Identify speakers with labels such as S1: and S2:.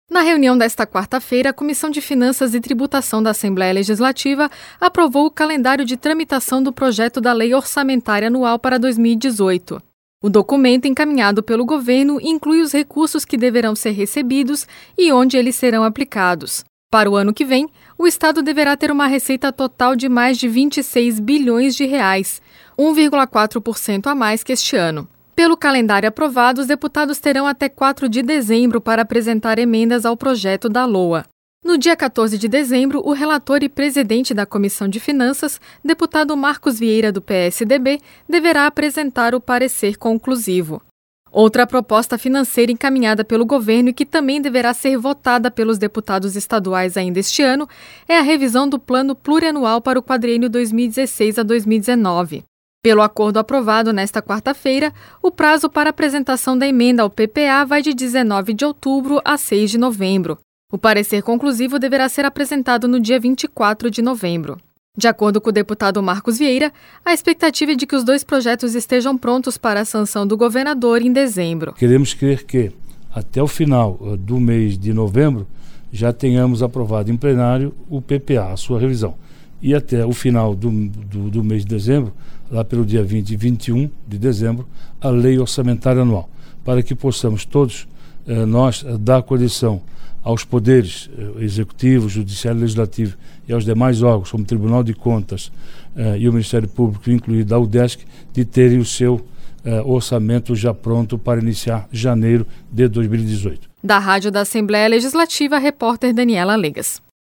S1: Na reunião desta quarta-feira, a Comissão de Finanças e Tributação da Assembleia Legislativa aprovou o calendário de tramitação do projeto da Lei Orçamentária Anual para 2018. O documento encaminhado pelo governo inclui os recursos que deverão ser recebidos e onde eles serão aplicados. Para o ano que vem, o Estado deverá ter uma receita total de mais de 26 bilhões de reais, 1,4% a mais que este ano. Pelo calendário aprovado, os deputados terão até 4 de dezembro para apresentar emendas ao projeto da LOA. No dia 14 de dezembro, o relator e presidente da Comissão de Finanças, deputado Marcos Vieira, do PSDB, deverá apresentar o parecer conclusivo. Outra proposta financeira encaminhada pelo governo e que também deverá ser votada pelos deputados estaduais ainda este ano é a revisão do Plano Plurianual para o quadriênio 2016 a 2019. Pelo acordo aprovado nesta quarta-feira, o prazo para apresentação da emenda ao PPA vai de 19 de outubro a 6 de novembro. O parecer conclusivo deverá ser apresentado no dia 24 de novembro. De acordo com o deputado Marcos Vieira, a expectativa é de que os dois projetos estejam prontos para a sanção do governador em dezembro.
S2: Queremos crer que, até o final do mês de novembro, já tenhamos aprovado em plenário o PPA, a sua revisão. E até o final do mês de dezembro, lá pelo dia 20 e 21 de dezembro, a Lei Orçamentária Anual, para que possamos todos, nós, dar condição aos poderes executivo, judiciário e legislativo e aos demais órgãos, como o Tribunal de Contas e o Ministério Público, incluído a UDESC, de terem o seu orçamento já pronto para iniciar janeiro de 2018.
S1: Da Rádio da Assembleia Legislativa, repórter Daniela Legas.